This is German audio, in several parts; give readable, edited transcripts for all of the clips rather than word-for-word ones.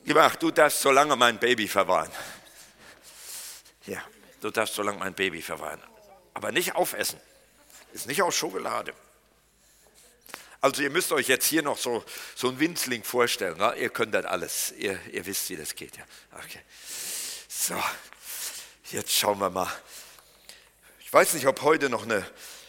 Ach, du darfst so lange mein Baby verwahren. Ja, du darfst so lange mein Baby verwahren. Aber nicht aufessen. Ist nicht aus Schokolade. Also ihr müsst euch jetzt hier noch so einen Winzling vorstellen. Ne? Ihr könnt das alles. Ihr wisst, wie das geht. Ja. Okay. So, jetzt schauen wir mal. Ich weiß nicht, ob heute noch eine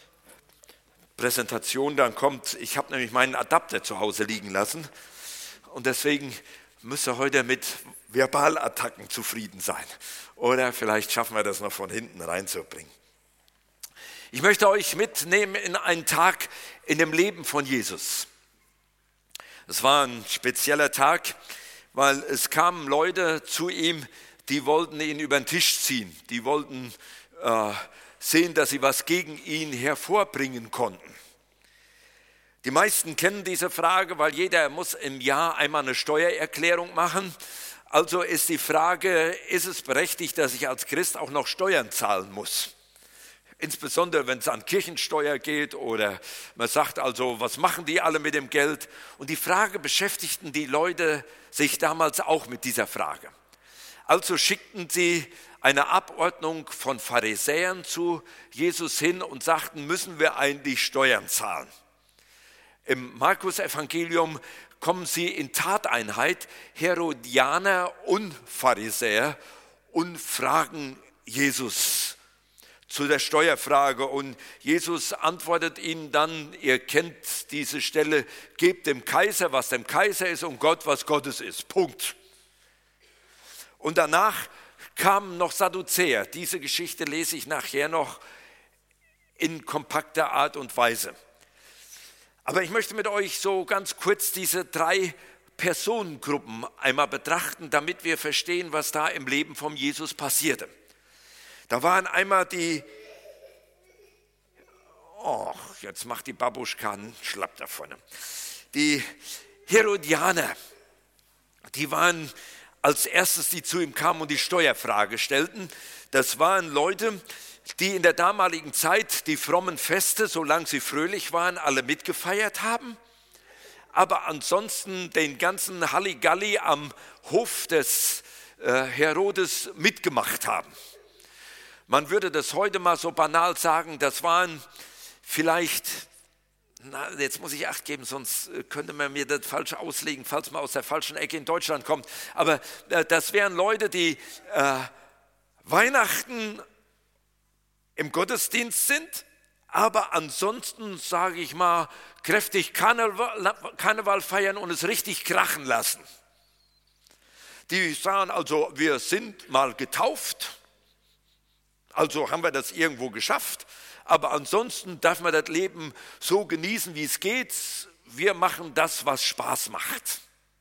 Präsentation dann kommt. Ich habe nämlich meinen Adapter zu Hause liegen lassen. Und deswegen müsst ihr heute mit Verbalattacken zufrieden sein. Oder vielleicht schaffen wir das noch von hinten reinzubringen. Ich möchte euch mitnehmen in einen Tag in dem Leben von Jesus. Es war ein spezieller Tag, weil es kamen Leute zu ihm, die wollten ihn über den Tisch ziehen. Die wollten sehen, dass sie was gegen ihn hervorbringen konnten. Die meisten kennen diese Frage, weil jeder muss im Jahr einmal eine Steuererklärung machen. Also ist die Frage, ist es berechtigt, dass ich als Christ auch noch Steuern zahlen muss? Insbesondere, wenn es an Kirchensteuer geht oder man sagt also, was machen die alle mit dem Geld? Und die Frage beschäftigten die Leute sich damals auch mit dieser Frage. Also schickten sie eine Abordnung von Pharisäern zu Jesus hin und sagten, müssen wir eigentlich Steuern zahlen? Im Markus-Evangelium kommen sie in Tateinheit, Herodianer und Pharisäer, und fragen Jesus zu der Steuerfrage. Und Jesus antwortet ihnen dann, ihr kennt diese Stelle, gebt dem Kaiser, was dem Kaiser ist, und Gott, was Gottes ist. Punkt. Und danach kamen noch Sadduzäer. Diese Geschichte lese ich nachher noch in kompakter Art und Weise. Aber ich möchte mit euch so ganz kurz diese 3 Personengruppen einmal betrachten, damit wir verstehen, was da im Leben von Jesus passierte. Da waren einmal jetzt macht die Babuschka einen Schlapp da vorne. Die Herodianer, die waren als erstes, die zu ihm kamen und die Steuerfrage stellten. Das waren Leute, die in der damaligen Zeit die frommen Feste, solange sie fröhlich waren, alle mitgefeiert haben, aber ansonsten den ganzen Halligalli am Hof des Herodes mitgemacht haben. Man würde das heute mal so banal sagen, das waren vielleicht, jetzt muss ich Acht geben, sonst könnte man mir das falsch auslegen, falls man aus der falschen Ecke in Deutschland kommt, aber das wären Leute, die Weihnachten im Gottesdienst sind, aber ansonsten, sage ich mal, kräftig Karneval feiern und es richtig krachen lassen. Die sagen also, wir sind mal getauft, also haben wir das irgendwo geschafft, aber ansonsten darf man das Leben so genießen, wie es geht. Wir machen das, was Spaß macht.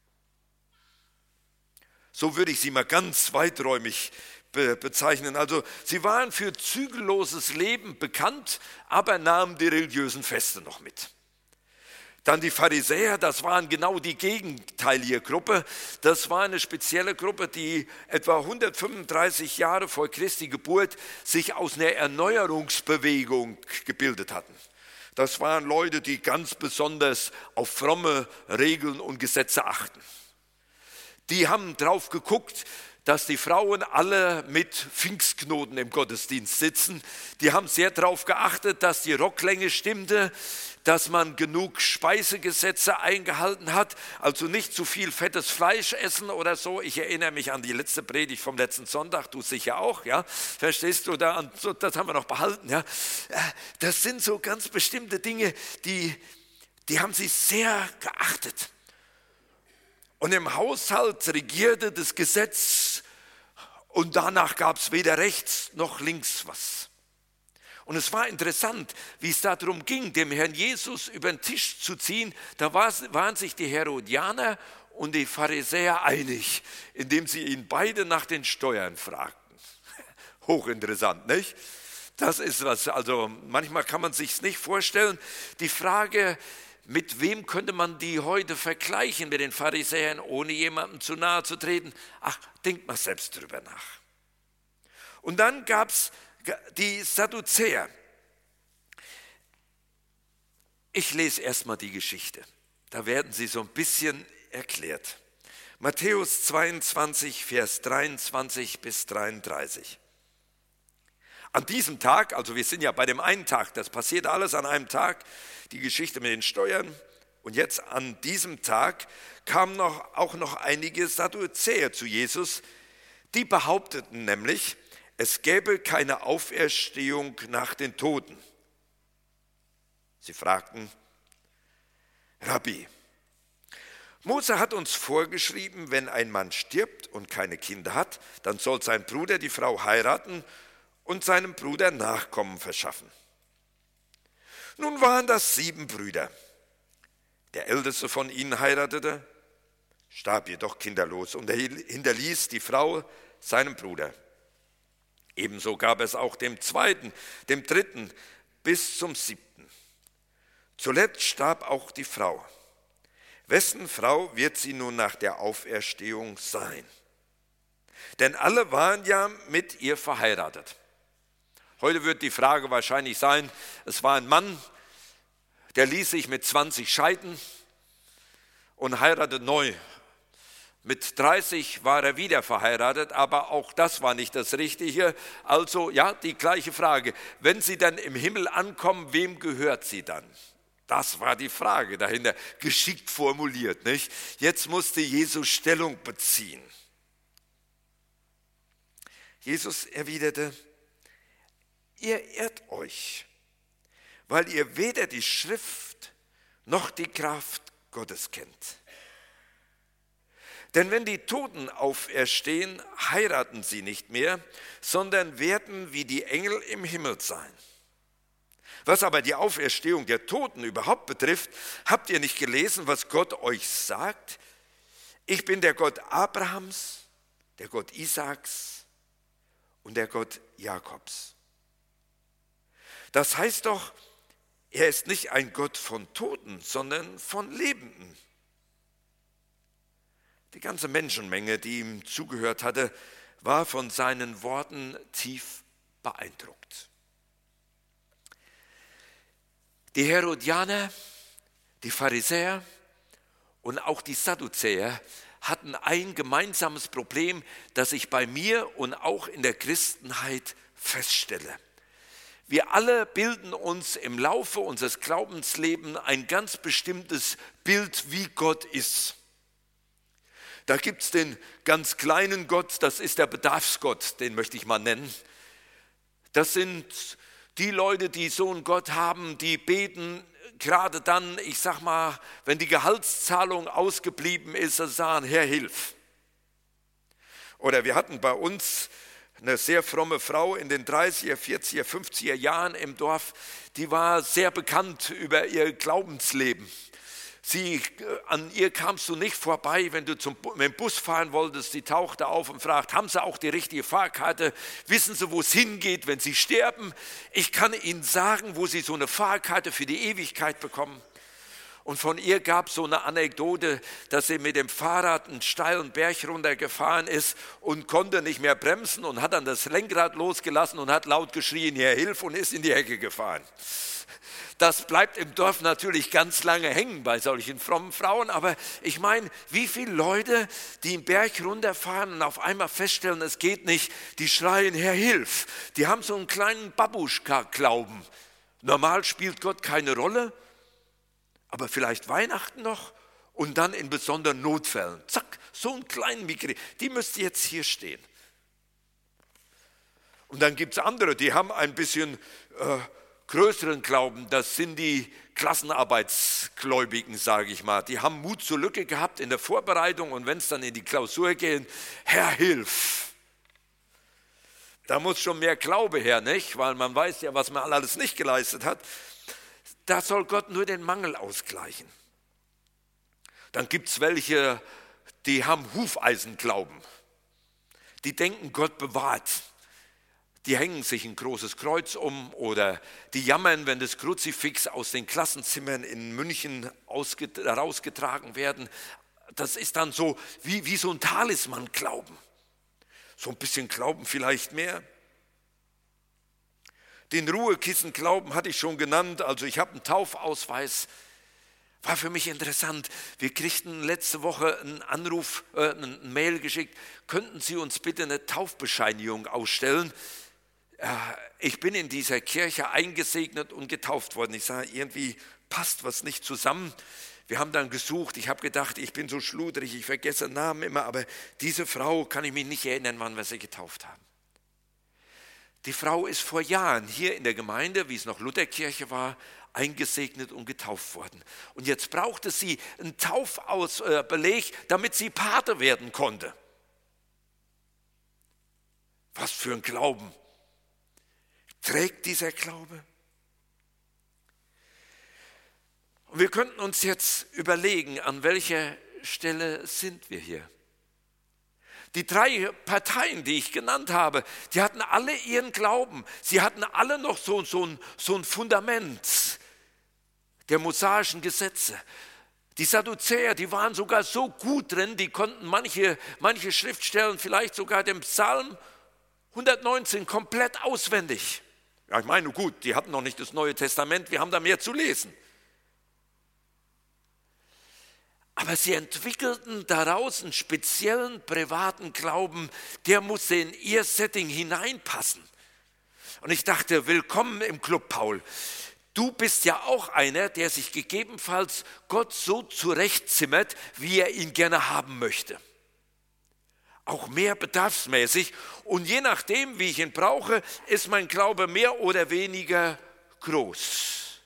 So würde ich sie mal ganz weiträumig bezeichnen. Also sie waren für zügelloses Leben bekannt, aber nahmen die religiösen Feste noch mit. Dann die Pharisäer, das waren genau die gegenteilige Gruppe. Das war eine spezielle Gruppe, die etwa 135 Jahre vor Christi Geburt sich aus einer Erneuerungsbewegung gebildet hatten. Das waren Leute, die ganz besonders auf fromme Regeln und Gesetze achten. Die haben drauf geguckt, dass die Frauen alle mit Pfingstknoten im Gottesdienst sitzen. Die haben sehr darauf geachtet, dass die Rocklänge stimmte, dass man genug Speisegesetze eingehalten hat, also nicht zu viel fettes Fleisch essen oder so. Ich erinnere mich an die letzte Predigt vom letzten Sonntag, du sicher auch, ja? Verstehst du? Das haben wir noch behalten, ja? Das sind so ganz bestimmte Dinge, die haben sie sehr geachtet. Und im Haushalt regierte das Gesetz und danach gab es weder rechts noch links was. Und es war interessant, wie es darum ging, dem Herrn Jesus über den Tisch zu ziehen. Da waren sich die Herodianer und die Pharisäer einig, indem sie ihn beide nach den Steuern fragten. Hochinteressant, nicht? Das ist was, also manchmal kann man sich es nicht vorstellen. Die Frage, mit wem könnte man die heute vergleichen mit den Pharisäern, ohne jemandem zu nahe zu treten? Ach, denkt mal selbst drüber nach. Und dann gab es die Sadduzäer. Ich lese erstmal die Geschichte. Da werden sie so ein bisschen erklärt. Matthäus 22, Vers 23 bis 33. An diesem Tag, also wir sind ja bei dem einen Tag, das passiert alles an einem Tag, die Geschichte mit den Steuern. Und jetzt an diesem Tag kamen auch noch einige Sadduzäer zu Jesus, die behaupteten nämlich, es gäbe keine Auferstehung nach den Toten. Sie fragten, Rabbi, Mose hat uns vorgeschrieben, wenn ein Mann stirbt und keine Kinder hat, dann soll sein Bruder die Frau heiraten und seinem Bruder Nachkommen verschaffen. Nun waren das 7 Brüder. Der älteste von ihnen heiratete, starb jedoch kinderlos und er hinterließ die Frau seinem Bruder. Ebenso gab es auch dem zweiten, dem dritten bis zum 7. Zuletzt starb auch die Frau. Wessen Frau wird sie nun nach der Auferstehung sein? Denn alle waren ja mit ihr verheiratet. Heute wird die Frage wahrscheinlich sein, es war ein Mann, der ließ sich mit 20 scheiden und heiratete neu. Mit 30 war er wieder verheiratet, aber auch das war nicht das Richtige. Also ja, die gleiche Frage. Wenn sie dann im Himmel ankommen, wem gehört sie dann? Das war die Frage dahinter, geschickt formuliert, nicht? Jetzt musste Jesus Stellung beziehen. Jesus erwiderte, ihr irrt euch, weil ihr weder die Schrift noch die Kraft Gottes kennt. Denn wenn die Toten auferstehen, heiraten sie nicht mehr, sondern werden wie die Engel im Himmel sein. Was aber die Auferstehung der Toten überhaupt betrifft, habt ihr nicht gelesen, was Gott euch sagt? Ich bin der Gott Abrahams, der Gott Isaaks und der Gott Jakobs. Das heißt doch, er ist nicht ein Gott von Toten, sondern von Lebenden. Die ganze Menschenmenge, die ihm zugehört hatte, war von seinen Worten tief beeindruckt. Die Herodianer, die Pharisäer und auch die Sadduzäer hatten ein gemeinsames Problem, das ich bei mir und auch in der Christenheit feststelle. Wir alle bilden uns im Laufe unseres Glaubenslebens ein ganz bestimmtes Bild, wie Gott ist. Da gibt es den ganz kleinen Gott, das ist der Bedarfsgott, den möchte ich mal nennen. Das sind die Leute, die so einen Gott haben, die beten gerade dann, ich sag mal, wenn die Gehaltszahlung ausgeblieben ist, sie sagen, Herr, hilf. Oder wir hatten bei uns eine sehr fromme Frau in den 30er, 40er, 50er Jahren im Dorf, die war sehr bekannt über ihr Glaubensleben. An ihr kamst du nicht vorbei, wenn du mit dem Bus fahren wolltest. Sie tauchte auf und fragt, haben Sie auch die richtige Fahrkarte? Wissen Sie, wo es hingeht, wenn Sie sterben? Ich kann Ihnen sagen, wo Sie so eine Fahrkarte für die Ewigkeit bekommen. Und von ihr gab es so eine Anekdote, dass sie mit dem Fahrrad einen steilen Berg runtergefahren ist und konnte nicht mehr bremsen und hat dann das Lenkrad losgelassen und hat laut geschrien, Herr, hilf, und ist in die Hecke gefahren. Das bleibt im Dorf natürlich ganz lange hängen bei solchen frommen Frauen, aber ich meine, wie viele Leute, die den Berg runterfahren und auf einmal feststellen, es geht nicht, die schreien, Herr, hilf. Die haben so einen kleinen Babuschka-Glauben. Normal spielt Gott keine Rolle, aber vielleicht Weihnachten noch und dann in besonderen Notfällen. Zack, so einen kleinen Migräne, die müsste jetzt hier stehen. Und dann gibt es andere, die haben ein bisschen größeren Glauben, das sind die Klassenarbeitsgläubigen, sage ich mal. Die haben Mut zur Lücke gehabt in der Vorbereitung und wenn es dann in die Klausur geht, Herr, hilf. Da muss schon mehr Glaube her, nicht? Weil man weiß ja, was man alles nicht geleistet hat. Da soll Gott nur den Mangel ausgleichen. Dann gibt es welche, die haben Hufeisenglauben. Die denken, Gott bewahrt. Die hängen sich ein großes Kreuz um oder die jammern, wenn das Kruzifix aus den Klassenzimmern in München herausgetragen werden. Das ist dann so wie so ein Talisman-Glauben. So ein bisschen Glauben vielleicht mehr. Den Ruhekissen-Glauben hatte ich schon genannt. Also ich habe einen Taufausweis. War für mich interessant. Wir kriegten letzte Woche einen Anruf, eine Mail geschickt. Könnten Sie uns bitte eine Taufbescheinigung ausstellen? Ich bin in dieser Kirche eingesegnet und getauft worden. Ich sage, irgendwie passt was nicht zusammen. Wir haben dann gesucht. Ich habe gedacht, ich bin so schludrig, ich vergesse Namen immer. Aber diese Frau kann ich mich nicht erinnern, wann wir sie getauft haben. Die Frau ist vor Jahren hier in der Gemeinde, wie es noch Lutherkirche war, eingesegnet und getauft worden. Und jetzt brauchte sie einen Taufbeleg, damit sie Pate werden konnte. Was für ein Glauben. Trägt dieser Glaube? Und wir könnten uns jetzt überlegen, an welcher Stelle sind wir hier? Die 3 Parteien, die ich genannt habe, die hatten alle ihren Glauben. Sie hatten alle noch so ein Fundament der mosaischen Gesetze. Die Sadduzäer, die waren sogar so gut drin, die konnten manche Schriftstellen, vielleicht sogar den Psalm 119 komplett auswendig. Ja, ich meine, gut, die hatten noch nicht das Neue Testament, wir haben da mehr zu lesen. Aber sie entwickelten daraus einen speziellen privaten Glauben, der musste in ihr Setting hineinpassen. Und ich dachte, willkommen im Club, Paul. Du bist ja auch einer, der sich gegebenenfalls Gott so zurechtzimmert, wie er ihn gerne haben möchte. Auch mehr bedarfsmäßig. Und je nachdem, wie ich ihn brauche, ist mein Glaube mehr oder weniger groß.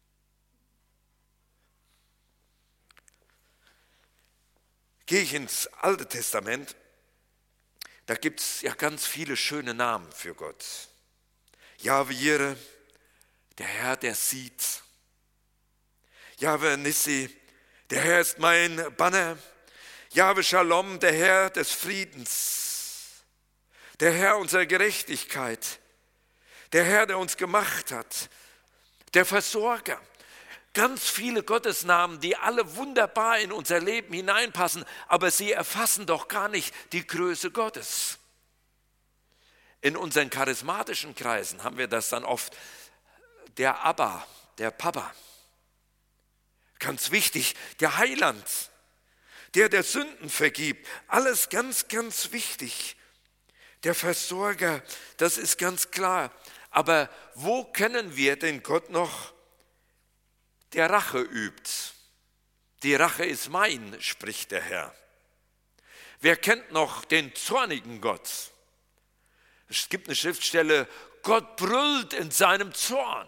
Gehe ich ins Alte Testament, da gibt es ja ganz viele schöne Namen für Gott. Jahwe Jireh, der Herr, der sieht. Jahwe Nissi, der Herr ist mein Banner. Jahwe Shalom, der Herr des Friedens. Der Herr unserer Gerechtigkeit. Der Herr, der uns gemacht hat. Der Versorger. Ganz viele Gottesnamen, die alle wunderbar in unser Leben hineinpassen, aber sie erfassen doch gar nicht die Größe Gottes. In unseren charismatischen Kreisen haben wir das dann oft. Der Abba, der Papa. Ganz wichtig, der Heiland, der Sünden vergibt. Alles ganz, ganz wichtig. Der Versorger, das ist ganz klar. Aber wo kennen wir den Gott noch, der Rache übt? Die Rache ist mein, spricht der Herr. Wer kennt noch den zornigen Gott? Es gibt eine Schriftstelle, Gott brüllt in seinem Zorn.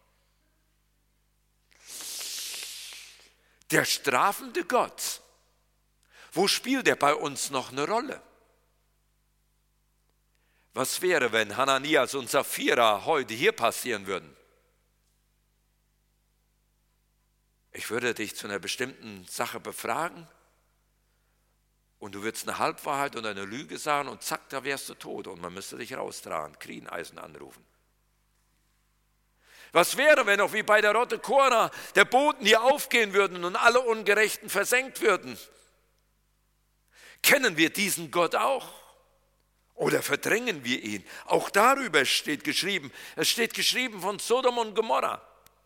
Der strafende Gott, wo spielt er bei uns noch eine Rolle? Was wäre, wenn Hananias und Sapphira heute hier passieren würden? Ich würde dich zu einer bestimmten Sache befragen und du würdest eine Halbwahrheit oder eine Lüge sagen und zack, da wärst du tot und man müsste dich raustragen, Krieneisen anrufen. Was wäre, wenn auch wie bei der Rotte Korah der Boden hier aufgehen würde und alle Ungerechten versenkt würden? Kennen wir diesen Gott auch? Oder verdrängen wir ihn? Auch darüber steht geschrieben. Es steht geschrieben von Sodom und Gomorra.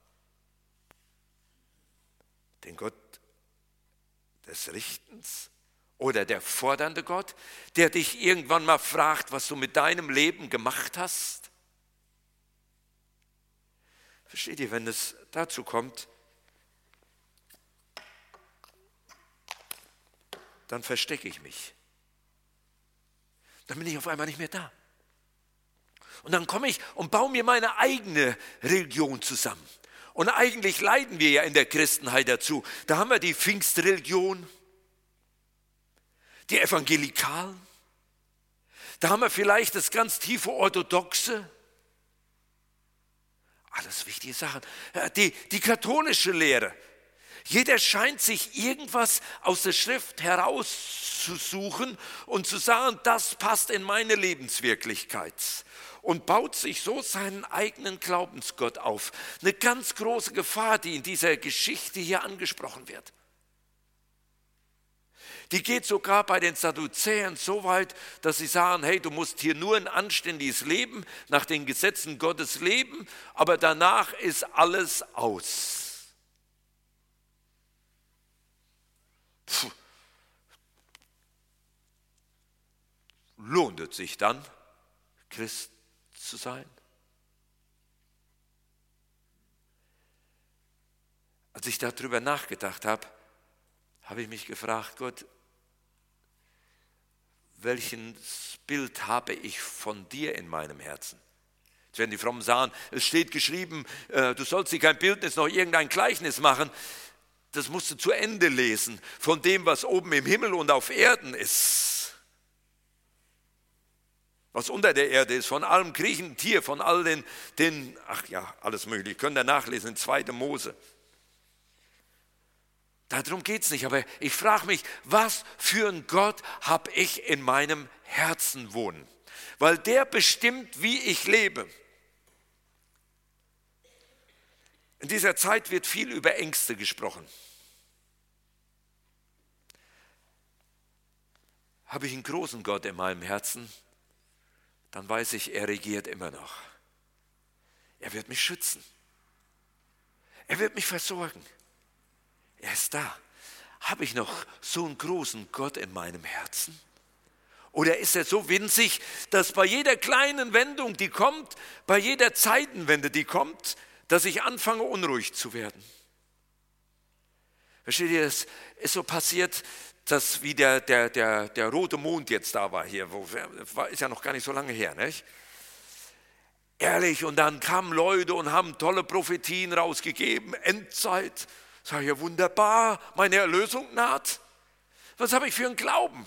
Den Gott des Richtens oder der fordernde Gott, der dich irgendwann mal fragt, was du mit deinem Leben gemacht hast? Versteht ihr, wenn es dazu kommt, dann verstecke ich mich. Dann bin ich auf einmal nicht mehr da. Und dann komme ich und baue mir meine eigene Religion zusammen. Und eigentlich leiden wir ja in der Christenheit dazu. Da haben wir die Pfingstreligion, die Evangelikalen. Da haben wir vielleicht das ganz tiefe Orthodoxe. Alles wichtige Sachen. Die katholische Lehre. Jeder scheint sich irgendwas aus der Schrift herauszusuchen und zu sagen, das passt in meine Lebenswirklichkeit. Und baut sich so seinen eigenen Glaubensgott auf. Eine ganz große Gefahr, die in dieser Geschichte hier angesprochen wird. Die geht sogar bei den Sadduzäern so weit, dass sie sagen, hey, du musst hier nur ein anständiges Leben, nach den Gesetzen Gottes leben, aber danach ist alles aus. lohnt es sich dann, Christ zu sein? Als ich darüber nachgedacht habe, habe ich mich gefragt, Gott, welches Bild habe ich von dir in meinem Herzen? Jetzt werden die Frommen sagen, es steht geschrieben, du sollst dir kein Bildnis noch irgendein Gleichnis machen. Das musst du zu Ende lesen, von dem, was oben im Himmel und auf Erden ist. Was unter der Erde ist, von allem kriechenden Tier, von all den, alles mögliche. Könnt ihr nachlesen in 2. Mose. Darum geht es nicht, aber ich frage mich, was für einen Gott habe ich in meinem Herzen wohnen? Weil der bestimmt, wie ich lebe. In dieser Zeit wird viel über Ängste gesprochen. Habe ich einen großen Gott in meinem Herzen, dann weiß ich, er regiert immer noch. Er wird mich schützen. Er wird mich versorgen. Er ist da. Habe ich noch so einen großen Gott in meinem Herzen? Oder ist er so winzig, dass bei jeder kleinen Wendung, die kommt, bei jeder Zeitenwende, die kommt, dass ich anfange, unruhig zu werden? Versteht ihr, es ist so passiert, dass wie der rote Mond jetzt da war hier, ist ja noch gar nicht so lange her, nicht? Ehrlich, und dann kamen Leute und haben tolle Prophetien rausgegeben, Endzeit. Sag ich, ja wunderbar, meine Erlösung naht. Was habe ich für einen Glauben?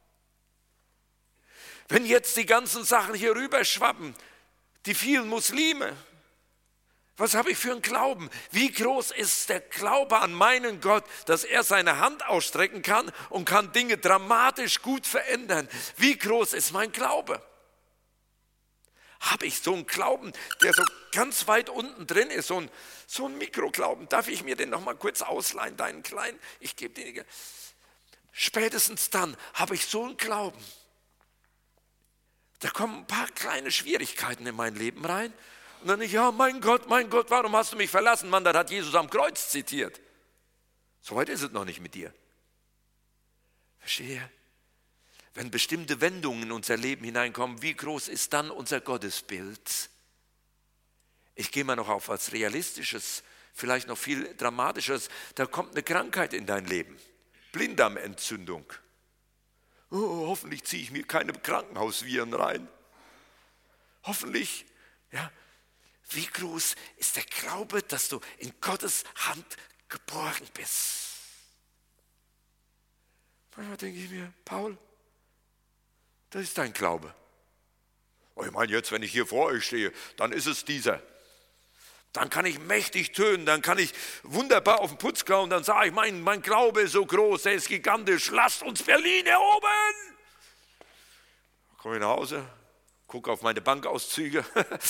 Wenn jetzt die ganzen Sachen hier rüberschwappen, die vielen Muslime, was habe ich für einen Glauben? Wie groß ist der Glaube an meinen Gott, dass er seine Hand ausstrecken kann und kann Dinge dramatisch gut verändern? Wie groß ist mein Glaube? Habe ich so einen Glauben, der so ganz weit unten drin ist, so ein Mikroglauben? Darf ich mir den noch mal kurz ausleihen, deinen kleinen? Ich gebe den. Spätestens dann habe ich so einen Glauben. Da kommen ein paar kleine Schwierigkeiten in mein Leben rein. Und dann, ja, mein Gott, warum hast du mich verlassen? Mann, das hat Jesus am Kreuz zitiert. So weit ist es noch nicht mit dir. Verstehe? Wenn bestimmte Wendungen in unser Leben hineinkommen, wie groß ist dann unser Gottesbild? Ich gehe mal noch auf was Realistisches, vielleicht noch viel Dramatisches. Da kommt eine Krankheit in dein Leben. Blinddarmentzündung. Oh, hoffentlich ziehe ich mir keine Krankenhausviren rein. Hoffentlich, ja. Wie groß ist der Glaube, dass du in Gottes Hand geborgen bist? Manchmal denke ich mir, Paul, das ist dein Glaube. Oh, ich meine, jetzt, wenn ich hier vor euch stehe, dann ist es dieser. Dann kann ich mächtig tönen, dann kann ich wunderbar auf den Putz kauen, dann sage ich, mein Glaube ist so groß, er ist gigantisch, lasst uns Berlin erobern. Dann komme ich nach Hause, gucke auf meine Bankauszüge.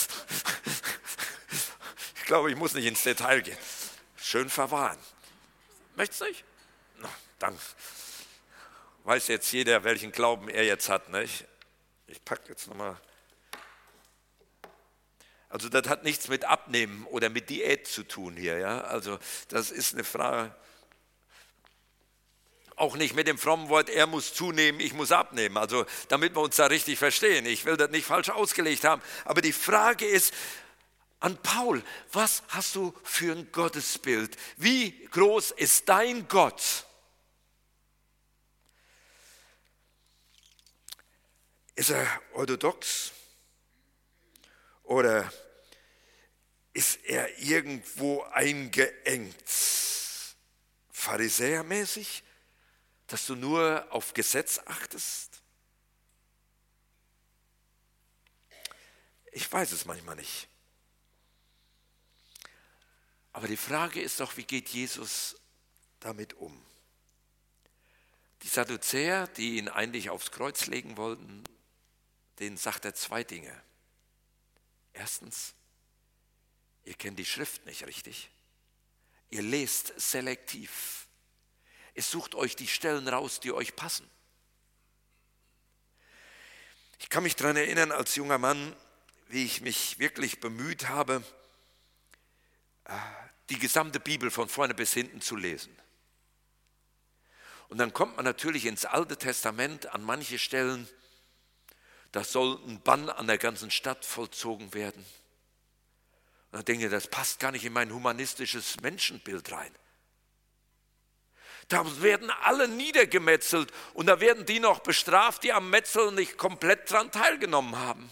Ich glaube, ich muss nicht ins Detail gehen. Schön verwahren. Möchtest du nicht? Na, dann weiß jetzt jeder, welchen Glauben er jetzt hat. Nicht? Ich packe jetzt nochmal. Also das hat nichts mit Abnehmen oder mit Diät zu tun hier. Ja? Also das ist eine Frage. Auch nicht mit dem frommen Wort, er muss zunehmen, ich muss abnehmen. Also damit wir uns da richtig verstehen. Ich will das nicht falsch ausgelegt haben. Aber die Frage ist, an Paul, was hast du für ein Gottesbild? Wie groß ist dein Gott? Ist er orthodox? Oder ist er irgendwo eingeengt? Pharisäermäßig? Dass du nur auf Gesetz achtest? Ich weiß es manchmal nicht. Aber die Frage ist doch, wie geht Jesus damit um? Die Sadduzäer, die ihn eigentlich aufs Kreuz legen wollten, denen sagt er 2 Dinge. Erstens, ihr kennt die Schrift nicht richtig. Ihr lest selektiv. Ihr sucht euch die Stellen raus, die euch passen. Ich kann mich daran erinnern, als junger Mann, wie ich mich wirklich bemüht habe, die gesamte Bibel von vorne bis hinten zu lesen. Und dann kommt man natürlich ins Alte Testament an manche Stellen, da soll ein Bann an der ganzen Stadt vollzogen werden. Und dann denke ich, das passt gar nicht in mein humanistisches Menschenbild rein. Da werden alle niedergemetzelt und da werden die noch bestraft, die am Metzeln nicht komplett daran teilgenommen haben.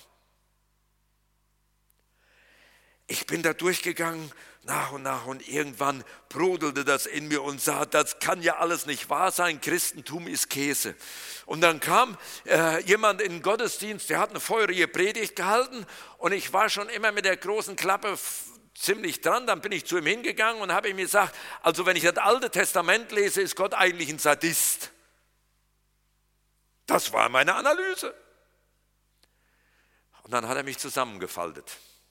Ich bin da durchgegangen, nach und irgendwann brodelte das in mir und sah, das kann ja alles nicht wahr sein, Christentum ist Käse. Und dann kam jemand in den Gottesdienst, der hat eine feurige Predigt gehalten und ich war schon immer mit der großen Klappe ziemlich dran. Dann bin ich zu ihm hingegangen und habe ihm gesagt, also wenn ich das Alte Testament lese, ist Gott eigentlich ein Sadist. Das war meine Analyse. Und dann hat er mich zusammengefaltet.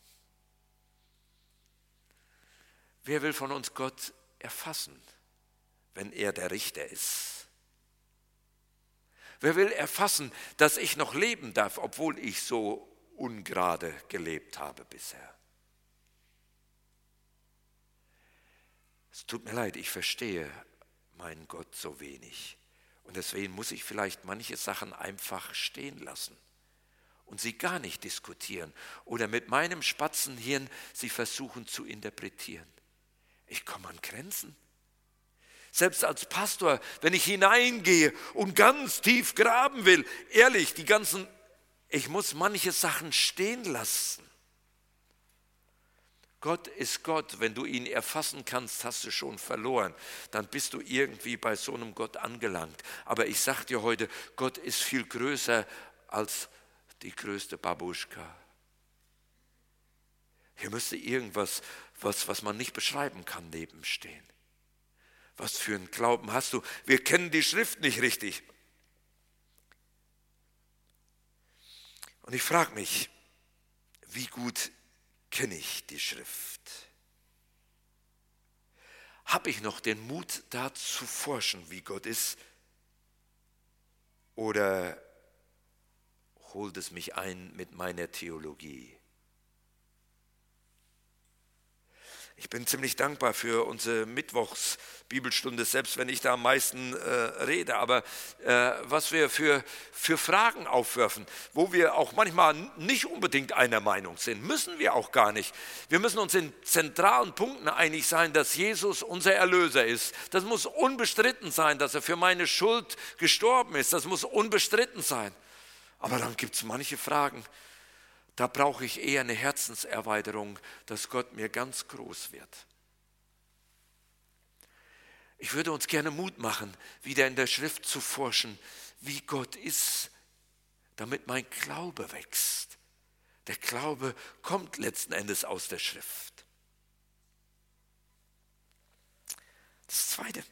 Wer will von uns Gott erfassen, wenn er der Richter ist? Wer will erfassen, dass ich noch leben darf, obwohl ich so ungerade gelebt habe bisher? Es tut mir leid, ich verstehe meinen Gott so wenig. Und deswegen muss ich vielleicht manche Sachen einfach stehen lassen und sie gar nicht diskutieren oder mit meinem Spatzenhirn sie versuchen zu interpretieren. Ich komme an Grenzen. Selbst als Pastor, wenn ich hineingehe und ganz tief graben will, ehrlich, ich muss manche Sachen stehen lassen. Gott ist Gott, wenn du ihn erfassen kannst, hast du schon verloren. Dann bist du irgendwie bei so einem Gott angelangt. Aber ich sage dir heute, Gott ist viel größer als die größte Babuschka. Hier müsste irgendwas, was man nicht beschreiben kann, nebenstehen. Was für einen Glauben hast du? Wir kennen die Schrift nicht richtig. Und ich frage mich, wie gut kenne ich die Schrift? Habe ich noch den Mut, da zu forschen, wie Gott ist? Oder holt es mich ein mit meiner Theologie? Ich bin ziemlich dankbar für unsere Mittwochs-Bibelstunde, selbst wenn ich da am meisten rede. Aber was wir für Fragen aufwerfen, wo wir auch manchmal nicht unbedingt einer Meinung sind, müssen wir auch gar nicht. Wir müssen uns in zentralen Punkten einig sein, dass Jesus unser Erlöser ist. Das muss unbestritten sein, dass er für meine Schuld gestorben ist. Das muss unbestritten sein. Aber dann gibt es manche Fragen, da brauche ich eher eine Herzenserweiterung, dass Gott mir ganz groß wird. Ich würde uns gerne Mut machen, wieder in der Schrift zu forschen, wie Gott ist, damit mein Glaube wächst. Der Glaube kommt letzten Endes aus der Schrift. Das Zweite.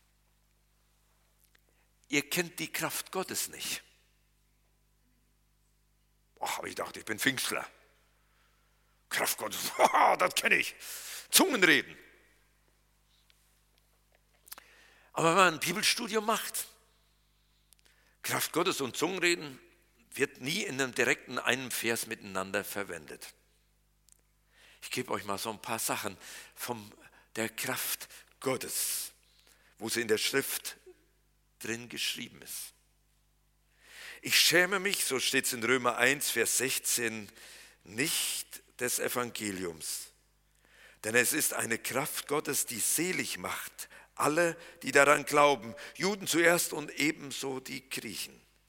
Ihr kennt die Kraft Gottes nicht. Ach, aber ich dachte, ich bin Pfingstler. Kraft Gottes, das kenne ich. Zungenreden. Aber wenn man ein Bibelstudium macht, Kraft Gottes und Zungenreden wird nie in einem Vers miteinander verwendet. Ich gebe euch mal so ein paar Sachen von der Kraft Gottes, wo sie in der Schrift drin geschrieben ist. Ich schäme mich, so steht es in Römer 1, Vers 16, nicht des Evangeliums. Denn es ist eine Kraft Gottes, die selig macht, alle, die daran glauben, Juden zuerst und ebenso die Griechen.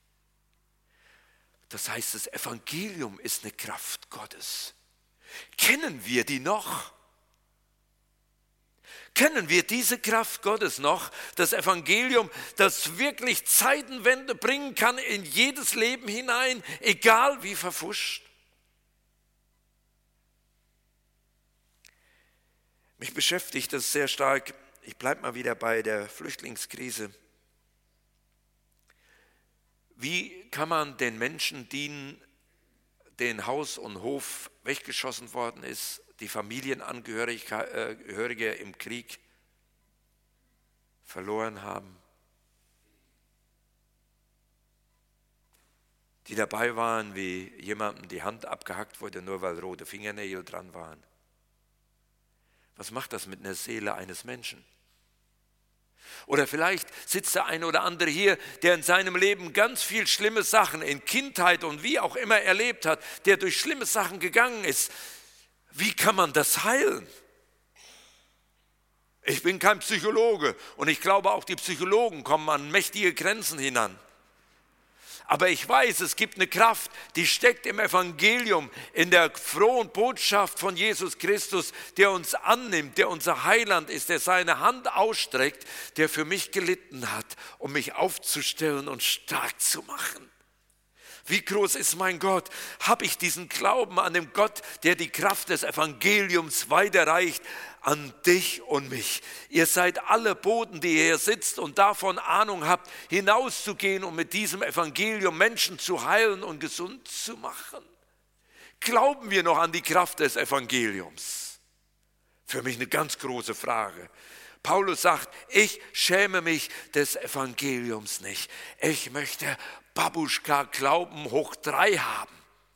Das heißt, das Evangelium ist eine Kraft Gottes. Kennen wir die noch? Kennen wir diese Kraft Gottes noch, das Evangelium, das wirklich Zeitenwende bringen kann in jedes Leben hinein, egal wie verpfuscht? Mich beschäftigt das sehr stark. Ich bleibe mal wieder bei der Flüchtlingskrise. Wie kann man den Menschen dienen, denen Haus und Hof weggeschossen worden ist, die Familienangehörige im Krieg verloren haben, die dabei waren, wie jemandem die Hand abgehackt wurde, nur weil rote Fingernägel dran waren? Was macht das mit einer Seele eines Menschen? Oder vielleicht sitzt der eine oder andere hier, der in seinem Leben ganz viel schlimme Sachen in Kindheit und wie auch immer erlebt hat, der durch schlimme Sachen gegangen ist. Wie kann man das heilen? Ich bin kein Psychologe und ich glaube auch die Psychologen kommen an mächtige Grenzen hinan. Aber ich weiß, es gibt eine Kraft, die steckt im Evangelium, in der frohen Botschaft von Jesus Christus, der uns annimmt, der unser Heiland ist, der seine Hand ausstreckt, der für mich gelitten hat, um mich aufzustellen und stark zu machen. Wie groß ist mein Gott? Habe ich diesen Glauben an den Gott, der die Kraft des Evangeliums weiterreicht an dich und mich? Ihr seid alle Boten, die ihr hier sitzt und davon Ahnung habt, hinauszugehen und mit diesem Evangelium Menschen zu heilen und gesund zu machen. Glauben wir noch an die Kraft des Evangeliums? Für mich eine ganz große Frage. Paulus sagt, ich schäme mich des Evangeliums nicht. Ich möchte Babuschka-Glauben hoch 3 haben.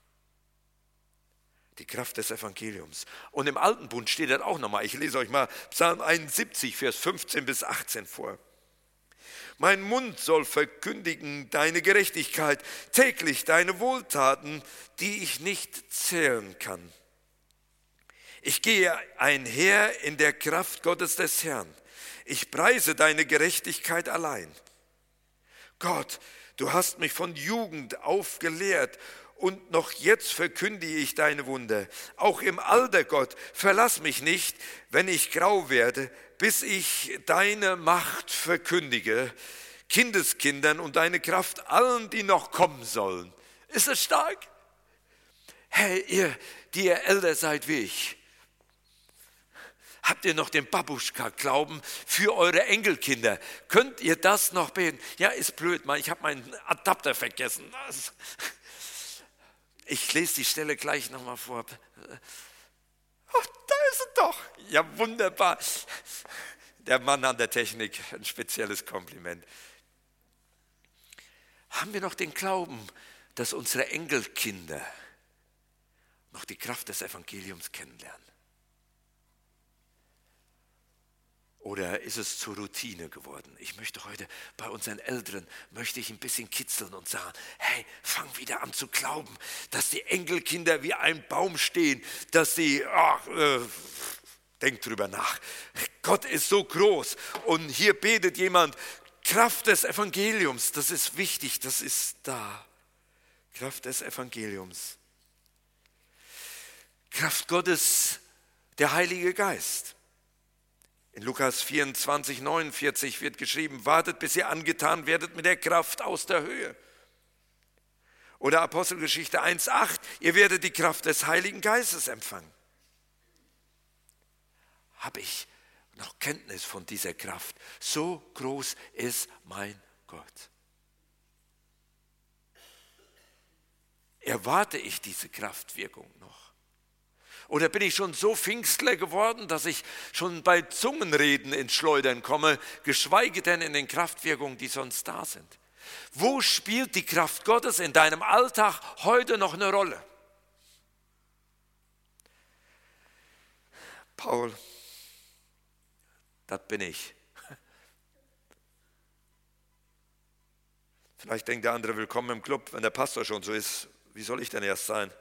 Die Kraft des Evangeliums. Und im Alten Bund steht das auch nochmal. Ich lese euch mal Psalm 71, Vers 15 bis 18 vor. Mein Mund soll verkündigen deine Gerechtigkeit, täglich deine Wohltaten, die ich nicht zählen kann. Ich gehe einher in der Kraft Gottes des Herrn. Ich preise deine Gerechtigkeit allein. Gott, du hast mich von Jugend auf gelehrt und noch jetzt verkündige ich deine Wunder. Auch im Alter, Gott, verlass mich nicht, wenn ich grau werde, bis ich deine Macht verkündige, Kindeskindern und deine Kraft allen, die noch kommen sollen. Ist das stark? Hey, ihr, die ihr älter seid wie ich, habt ihr noch den Babuschka-Glauben für eure Enkelkinder? Könnt ihr das noch beten? Ja, ist blöd, ich habe meinen Adapter vergessen. Ich lese die Stelle gleich nochmal vor. Ach, da ist es doch. Ja, wunderbar. Der Mann an der Technik, ein spezielles Kompliment. Haben wir noch den Glauben, dass unsere Enkelkinder noch die Kraft des Evangeliums kennenlernen? Oder ist es zur Routine geworden? Ich möchte heute bei unseren Älteren, möchte ich ein bisschen kitzeln und sagen, hey, fang wieder an zu glauben, dass die Enkelkinder wie ein Baum stehen, dass sie, denk drüber nach, Gott ist so groß und hier betet jemand, Kraft des Evangeliums, das ist wichtig, das ist da. Kraft des Evangeliums. Kraft Gottes, der Heilige Geist. In Lukas 24, 49 wird geschrieben, wartet, bis ihr angetan werdet mit der Kraft aus der Höhe. Oder Apostelgeschichte 1,8, ihr werdet die Kraft des Heiligen Geistes empfangen. Habe ich noch Kenntnis von dieser Kraft? So groß ist mein Gott. Erwarte ich diese Kraftwirkung noch? Oder bin ich schon so Pfingstler geworden, dass ich schon bei Zungenreden ins Schleudern komme, geschweige denn in den Kraftwirkungen, die sonst da sind? Wo spielt die Kraft Gottes in deinem Alltag heute noch eine Rolle? Paul, das bin ich. Vielleicht denkt der andere, willkommen im Club, wenn der Pastor schon so ist. Wie soll ich denn erst sein?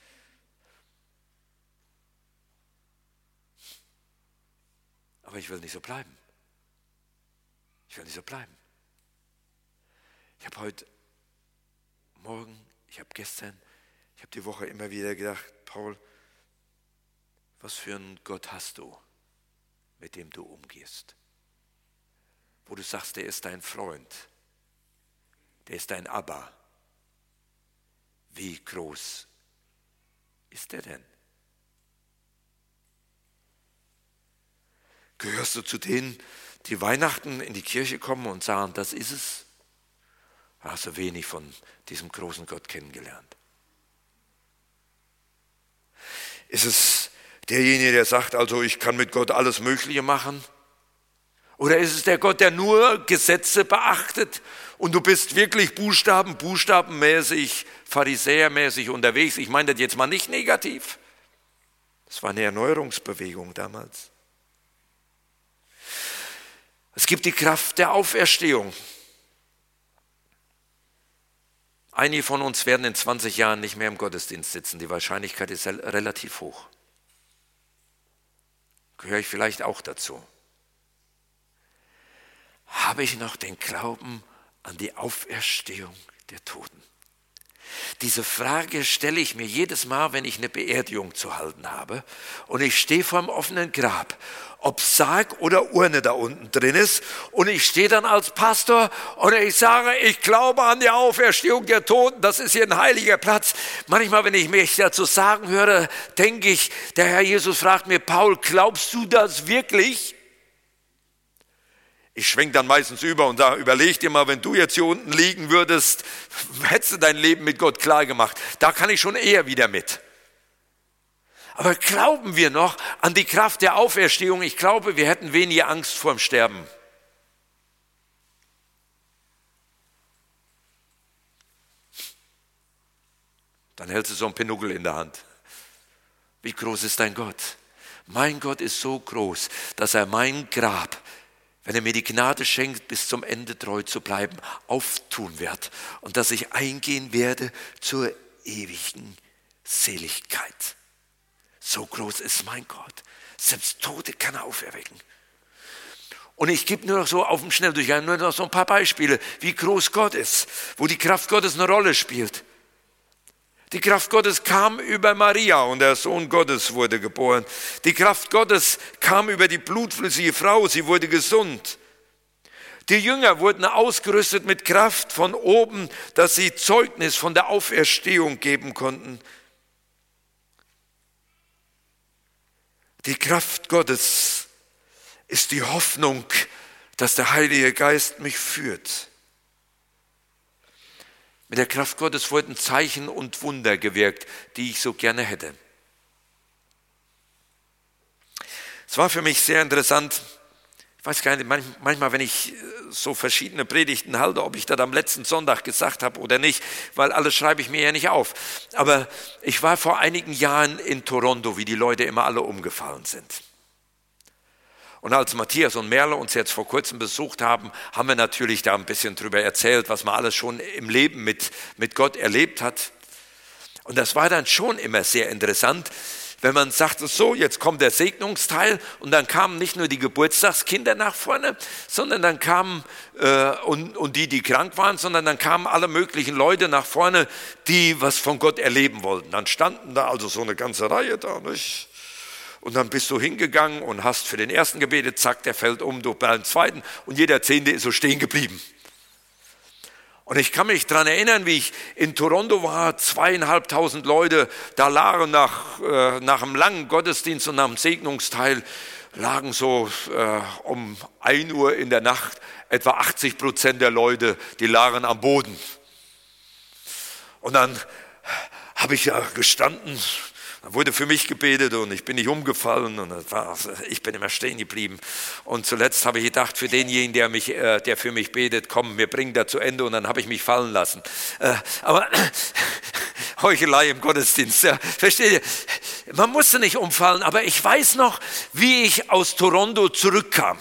Aber ich will nicht so bleiben. Ich will nicht so bleiben. Ich habe heute Morgen, ich habe gestern, ich habe die Woche immer wieder gedacht, Paul, was für einen Gott hast du, mit dem du umgehst? Wo du sagst, der ist dein Freund, der ist dein Abba. Wie groß ist der denn? Gehörst du zu denen, die Weihnachten in die Kirche kommen und sagen, das ist es? Hast du wenig von diesem großen Gott kennengelernt? Ist es derjenige, der sagt, also ich kann mit Gott alles Mögliche machen? Oder ist es der Gott, der nur Gesetze beachtet und du bist wirklich buchstabenmäßig, pharisäermäßig unterwegs? Ich meine das jetzt mal nicht negativ. Das war eine Erneuerungsbewegung damals. Es gibt die Kraft der Auferstehung. Einige von uns werden in 20 Jahren nicht mehr im Gottesdienst sitzen. Die Wahrscheinlichkeit ist relativ hoch. Gehöre ich vielleicht auch dazu. Habe ich noch den Glauben an die Auferstehung der Toten? Diese Frage stelle ich mir jedes Mal, wenn ich eine Beerdigung zu halten habe und ich stehe vor dem offenen Grab, ob Sarg oder Urne da unten drin ist, und ich stehe dann als Pastor und ich sage, ich glaube an die Auferstehung der Toten, das ist hier ein heiliger Platz. Manchmal, wenn ich mich dazu sagen höre, denke ich, der Herr Jesus fragt mir, Paul, glaubst du das wirklich? Ich schwenke dann meistens über und sage, überleg dir mal, wenn du jetzt hier unten liegen würdest, hättest du dein Leben mit Gott klar gemacht. Da kann ich schon eher wieder mit. Aber glauben wir noch an die Kraft der Auferstehung? Ich glaube, wir hätten weniger Angst vor dem Sterben. Dann hältst du so ein Pinockel in der Hand. Wie groß ist dein Gott? Mein Gott ist so groß, dass er mein Grab, wenn er mir die Gnade schenkt, bis zum Ende treu zu bleiben, auftun wird und dass ich eingehen werde zur ewigen Seligkeit. So groß ist mein Gott. Selbst Tote kann er auferwecken. Und ich gebe nur noch so auf dem Schnelldurchgang nur noch so ein paar Beispiele, wie groß Gott ist, wo die Kraft Gottes eine Rolle spielt. Die Kraft Gottes kam über Maria und der Sohn Gottes wurde geboren. Die Kraft Gottes kam über die blutflüssige Frau, sie wurde gesund. Die Jünger wurden ausgerüstet mit Kraft von oben, dass sie Zeugnis von der Auferstehung geben konnten. Die Kraft Gottes ist die Hoffnung, dass der Heilige Geist mich führt. Mit der Kraft Gottes wurden Zeichen und Wunder gewirkt, die ich so gerne hätte. Es war für mich sehr interessant. Ich weiß gar nicht, manchmal, wenn ich so verschiedene Predigten halte, ob ich das am letzten Sonntag gesagt habe oder nicht, weil alles schreibe ich mir ja nicht auf. Aber ich war vor einigen Jahren in Toronto, wie die Leute immer alle umgefallen sind. Und als Matthias und Merle uns jetzt vor kurzem besucht haben, haben wir natürlich da ein bisschen drüber erzählt, was man alles schon im Leben mit Gott erlebt hat. Und das war dann schon immer sehr interessant, wenn man sagte, so, jetzt kommt der Segnungsteil, und dann kamen nicht nur die Geburtstagskinder nach vorne, sondern dann kamen, und die krank waren, sondern dann kamen alle möglichen Leute nach vorne, die was von Gott erleben wollten. Dann standen da also so eine ganze Reihe da, nicht? Und dann bist du hingegangen und hast für den ersten gebetet, zack, der fällt um, du beim zweiten, und jeder Zehnte ist so stehen geblieben. Und ich kann mich daran erinnern, wie ich in Toronto war, 2.500 Leute, da lagen nach einem langen Gottesdienst und nach dem Segnungsteil, lagen so um 1 Uhr in der Nacht etwa 80% der Leute, die lagen am Boden. Und dann habe ich ja gestanden, da wurde für mich gebetet und ich bin nicht umgefallen und ich bin immer stehen geblieben. Und zuletzt habe ich gedacht, für denjenigen, der für mich betet, komm, wir bringen das zu Ende, und dann habe ich mich fallen lassen. Aber Heuchelei im Gottesdienst, ja, versteht ihr? Man musste nicht umfallen, aber ich weiß noch, wie ich aus Toronto zurückkam.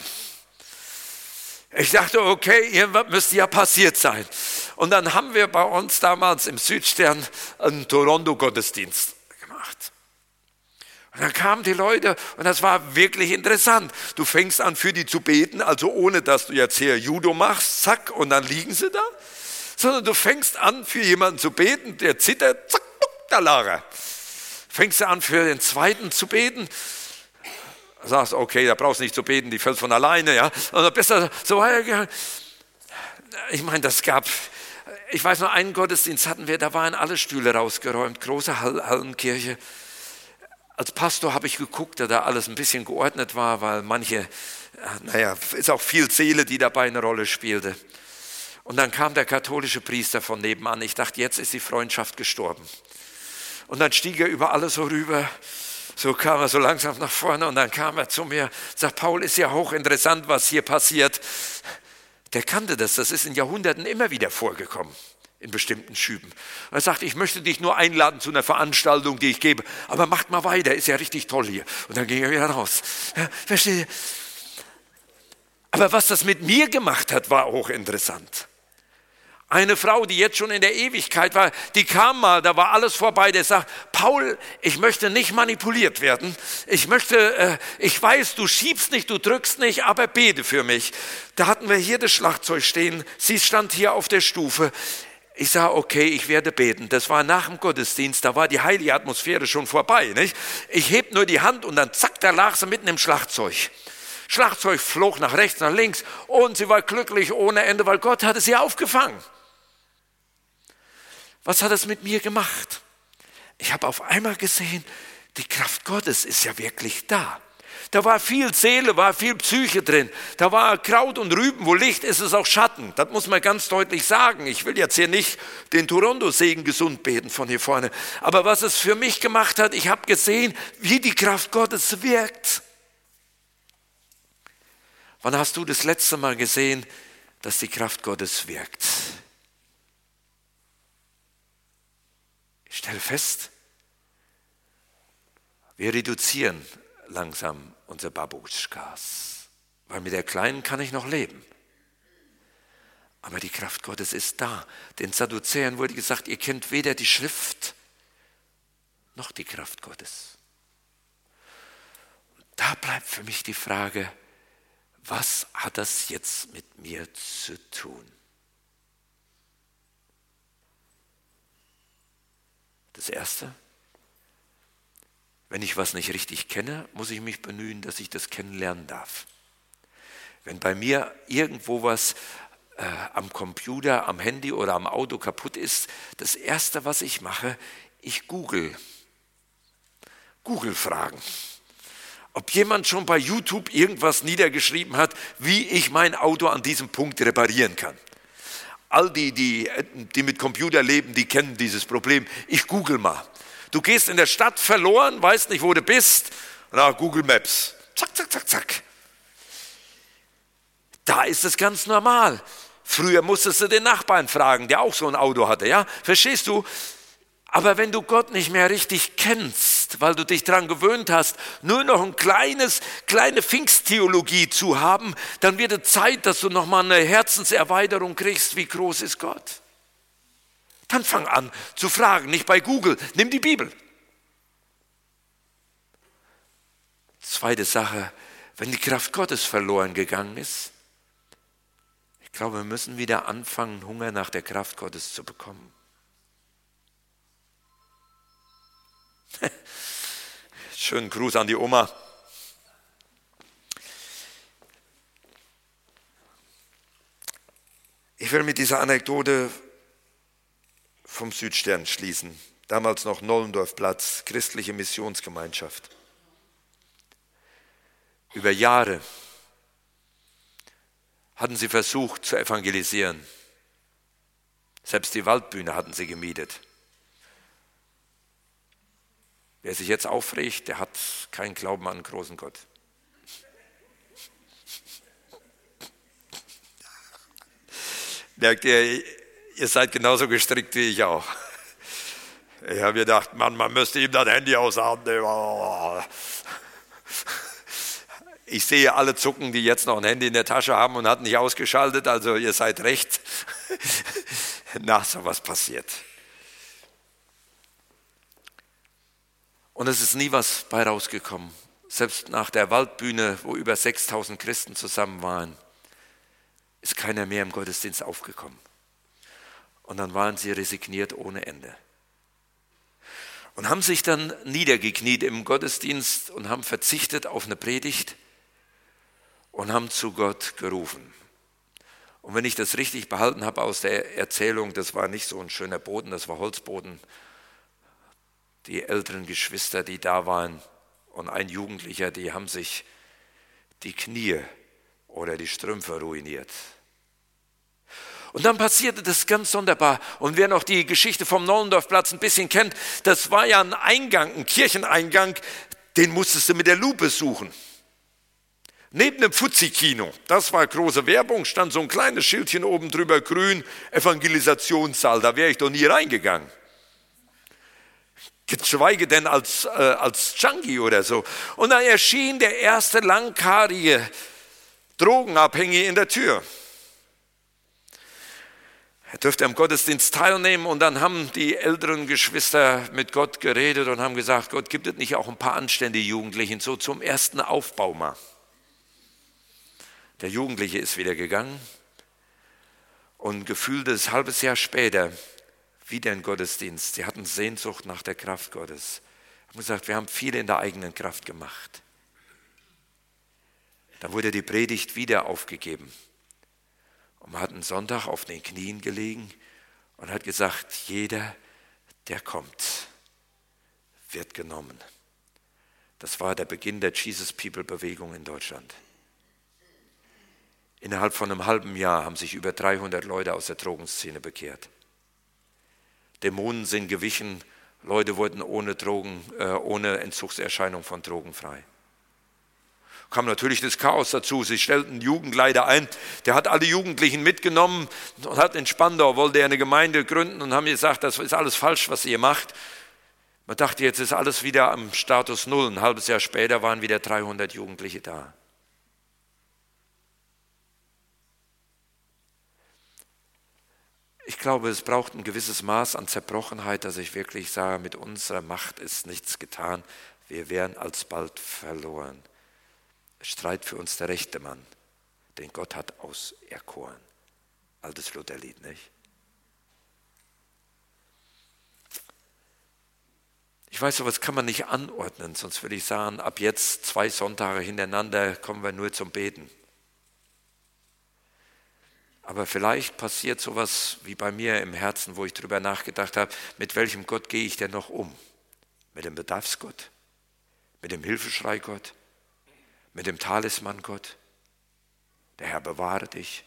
Ich dachte, okay, irgendwas müsste ja passiert sein. Und dann haben wir bei uns damals im Südstern einen Toronto-Gottesdienst gemacht. Und dann kamen die Leute und das war wirklich interessant. Du fängst an, für die zu beten, also ohne, dass du jetzt hier Judo machst, zack, und dann liegen sie da. Sondern du fängst an, für jemanden zu beten, der zittert, zack, da lag er. Fängst du an, für den zweiten zu beten, sagst, okay, da brauchst du nicht zu beten, die fällt von alleine, ja. Und dann bist du so weitergegangen. Ich meine, ich weiß noch, einen Gottesdienst hatten wir, da waren alle Stühle rausgeräumt, große Hallenkirche. Als Pastor habe ich geguckt, dass da alles ein bisschen geordnet war, weil ist auch viel Seele, die dabei eine Rolle spielte. Und dann kam der katholische Priester von nebenan. Ich dachte, jetzt ist die Freundschaft gestorben. Und dann stieg er über alles so rüber. So kam er so langsam nach vorne und dann kam er zu mir, sagt, Paul, ist ja hochinteressant, was hier passiert. Der kannte das ist in Jahrhunderten immer wieder vorgekommen, in bestimmten Schüben. Und er sagt, ich möchte dich nur einladen zu einer Veranstaltung, die ich gebe, aber macht mal weiter, ist ja richtig toll hier. Und dann ging er wieder raus. Ja, versteht ihr? Aber was das mit mir gemacht hat, war hochinteressant. Eine Frau, die jetzt schon in der Ewigkeit war, die kam mal, da war alles vorbei, der sagt, Paul, ich möchte nicht manipuliert werden. Ich weiß, du schiebst nicht, du drückst nicht, aber bete für mich. Da hatten wir hier das Schlagzeug stehen, sie stand hier auf der Stufe. Ich sage, okay, ich werde beten. Das war nach dem Gottesdienst, da war die heilige Atmosphäre schon vorbei. Nicht? Ich heb nur die Hand und dann zack, da lag sie mitten im Schlagzeug. Schlagzeug flog nach rechts, nach links und sie war glücklich ohne Ende, weil Gott hatte sie aufgefangen. Was hat es mit mir gemacht? Ich habe auf einmal gesehen, die Kraft Gottes ist ja wirklich da. Da war viel Seele, war viel Psyche drin. Da war Kraut und Rüben, wo Licht ist, ist auch Schatten. Das muss man ganz deutlich sagen. Ich will jetzt hier nicht den Toronto-Segen gesund beten von hier vorne. Aber was es für mich gemacht hat, ich habe gesehen, wie die Kraft Gottes wirkt. Wann hast du das letzte Mal gesehen, dass die Kraft Gottes wirkt? Ich stelle fest, wir reduzieren langsam unsere Babutschkas, weil mit der Kleinen kann ich noch leben. Aber die Kraft Gottes ist da. Den Sadduzäern wurde gesagt, ihr kennt weder die Schrift noch die Kraft Gottes. Und da bleibt für mich die Frage, was hat das jetzt mit mir zu tun? Das Erste, wenn ich was nicht richtig kenne, muss ich mich bemühen, dass ich das kennenlernen darf. Wenn bei mir irgendwo was am Computer, am Handy oder am Auto kaputt ist, das Erste, was ich mache, ich Google fragen. Ob jemand schon bei YouTube irgendwas niedergeschrieben hat, wie ich mein Auto an diesem Punkt reparieren kann. All die mit Computer leben, die kennen dieses Problem. Ich google mal. Du gehst in der Stadt verloren, weißt nicht, wo du bist. Na, Google Maps. Zack, zack, zack, zack. Da ist es ganz normal. Früher musstest du den Nachbarn fragen, der auch so ein Auto hatte. Ja? Verstehst du? Aber wenn du Gott nicht mehr richtig kennst, weil du dich daran gewöhnt hast, nur noch eine kleine Pfingsttheologie zu haben, dann wird es Zeit, dass du nochmal eine Herzenserweiterung kriegst, wie groß ist Gott. Dann fang an zu fragen, nicht bei Google, nimm die Bibel. Zweite Sache, wenn die Kraft Gottes verloren gegangen ist, ich glaube, wir müssen wieder anfangen, Hunger nach der Kraft Gottes zu bekommen. Schönen Gruß an die Oma. Ich will mit dieser Anekdote vom Südstern schließen. Damals noch Nollendorfplatz, christliche Missionsgemeinschaft. Über Jahre hatten sie versucht zu evangelisieren. Selbst die Waldbühne hatten sie gemietet. Wer sich jetzt aufregt, der hat keinen Glauben an einen großen Gott. Merkt ihr, ihr seid genauso gestrickt wie ich auch. Ich habe gedacht, Mann, man müsste ihm das Handy aus der Hand nehmen. Ich sehe alle zucken, die jetzt noch ein Handy in der Tasche haben und hat nicht ausgeschaltet, also ihr seid recht. Nach sowas passiert. Und es ist nie was bei rausgekommen. Selbst nach der Waldbühne, wo über 6.000 Christen zusammen waren, ist keiner mehr im Gottesdienst aufgekommen. Und dann waren sie resigniert ohne Ende. Und haben sich dann niedergekniet im Gottesdienst und haben verzichtet auf eine Predigt und haben zu Gott gerufen. Und wenn ich das richtig behalten habe aus der Erzählung, das war nicht so ein schöner Boden, das war Holzboden. Die älteren Geschwister, die da waren und ein Jugendlicher, die haben sich die Knie oder die Strümpfe ruiniert. Und dann passierte das ganz sonderbar. Und wer noch die Geschichte vom Nollendorfplatz ein bisschen kennt, das war ja ein Eingang, ein Kircheneingang, den musstest du mit der Lupe suchen. Neben dem Fuzzi-Kino, das war große Werbung, stand so ein kleines Schildchen oben drüber, grün, Evangelisationssaal, da wäre ich doch nie reingegangen. Geschweige denn als Junkie oder so. Und dann erschien der erste langhaarige Drogenabhängige in der Tür. Er durfte am Gottesdienst teilnehmen und dann haben die älteren Geschwister mit Gott geredet und haben gesagt, Gott, gibt es nicht auch ein paar anständige Jugendlichen, so zum ersten Aufbau mal. Der Jugendliche ist wieder gegangen und gefühltes halbes Jahr später wieder ein Gottesdienst. Sie hatten Sehnsucht nach der Kraft Gottes. Sie haben gesagt, wir haben viel in der eigenen Kraft gemacht. Da wurde die Predigt wieder aufgegeben. Und man hat einen Sonntag auf den Knien gelegen und hat gesagt, jeder, der kommt, wird genommen. Das war der Beginn der Jesus People Bewegung in Deutschland. Innerhalb von einem halben Jahr haben sich über 300 Leute aus der Drogenszene bekehrt. Dämonen sind gewichen, Leute wurden ohne Entzugserscheinung von Drogen frei. Kam natürlich das Chaos dazu. Sie stellten einen Jugendleiter ein, der hat alle Jugendlichen mitgenommen und hat in Spandau, wollte er eine Gemeinde gründen und haben gesagt, das ist alles falsch, was ihr macht. Man dachte, jetzt ist alles wieder am Status Null. Ein halbes Jahr später waren wieder 300 Jugendliche da. Ich glaube, es braucht ein gewisses Maß an Zerbrochenheit, dass ich wirklich sage, mit unserer Macht ist nichts getan. Wir wären alsbald verloren. Streit für uns der rechte Mann, den Gott hat auserkoren. Altes Lutherlied, nicht? Ich weiß, sowas kann man nicht anordnen, sonst würde ich sagen, ab jetzt 2 Sonntage hintereinander kommen wir nur zum Beten. Aber vielleicht passiert sowas wie bei mir im Herzen, wo ich drüber nachgedacht habe, mit welchem Gott gehe ich denn noch um? Mit dem Bedarfsgott? Mit dem Hilfeschreigott? Mit dem Talisman-Gott? Der Herr bewahre dich.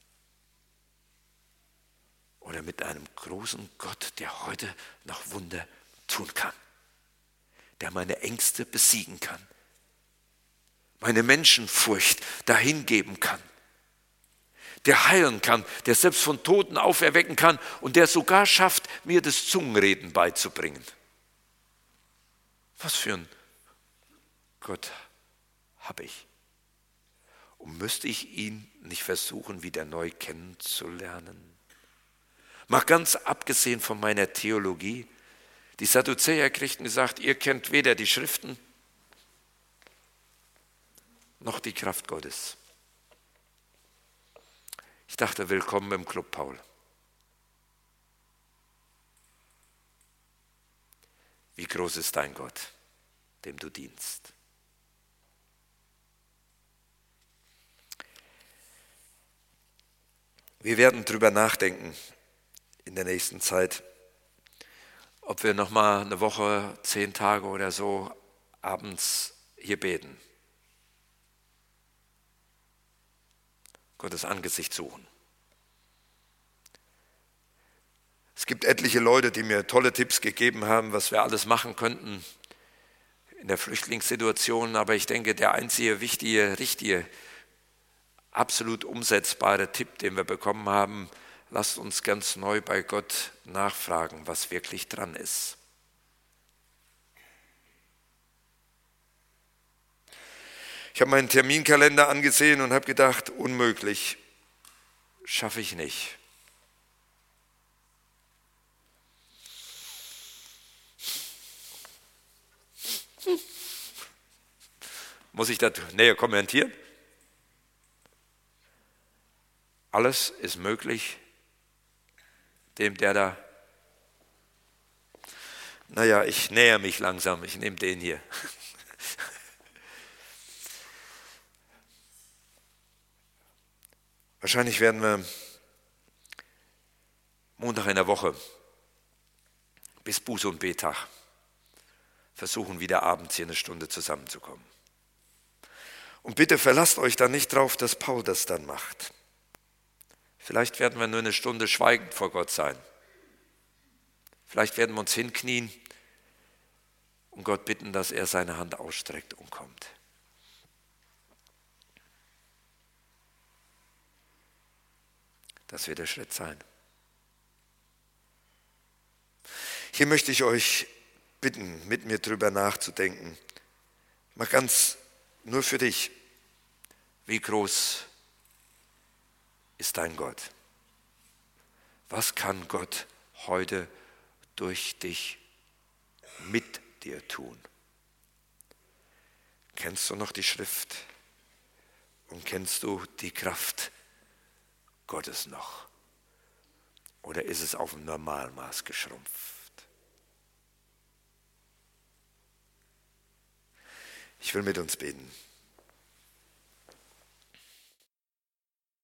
Oder mit einem großen Gott, der heute noch Wunder tun kann. Der meine Ängste besiegen kann. Meine Menschenfurcht dahingeben kann. Der heilen kann, der selbst von Toten auferwecken kann und der sogar schafft, mir das Zungenreden beizubringen. Was für ein Gott habe ich? Und müsste ich ihn nicht versuchen, wieder neu kennenzulernen? Mal ganz abgesehen von meiner Theologie. Die Sadduzäer kriegten gesagt, ihr kennt weder die Schriften noch die Kraft Gottes. Ich dachte, willkommen im Club, Paul. Wie groß ist dein Gott, dem du dienst? Wir werden drüber nachdenken in der nächsten Zeit, ob wir noch mal eine Woche, 10 Tage oder so abends hier beten. Gottes Angesicht suchen. Es gibt etliche Leute, die mir tolle Tipps gegeben haben, was wir alles machen könnten in der Flüchtlingssituation. Aber ich denke, der einzige wichtige, richtige, absolut umsetzbare Tipp, den wir bekommen haben, lasst uns ganz neu bei Gott nachfragen, was wirklich dran ist. Ich habe meinen Terminkalender angesehen und habe gedacht, unmöglich, schaffe ich nicht. Muss ich das näher kommentieren? Alles ist möglich, dem der da, naja, ich näher mich langsam, ich nehme den hier. Wahrscheinlich werden wir Montag in der Woche bis Buße- und Bettag versuchen, wieder abends hier eine Stunde zusammenzukommen. Und bitte verlasst euch da nicht drauf, dass Paul das dann macht. Vielleicht werden wir nur eine Stunde schweigend vor Gott sein. Vielleicht werden wir uns hinknien und Gott bitten, dass er seine Hand ausstreckt und kommt. Das wird der Schritt sein. Hier möchte ich euch bitten, mit mir drüber nachzudenken. Mal ganz nur für dich. Wie groß ist dein Gott? Was kann Gott heute durch dich mit dir tun? Kennst du noch die Schrift? Und kennst du die Kraft Gottes noch? Oder ist es auf ein Normalmaß geschrumpft? Ich will mit uns beten.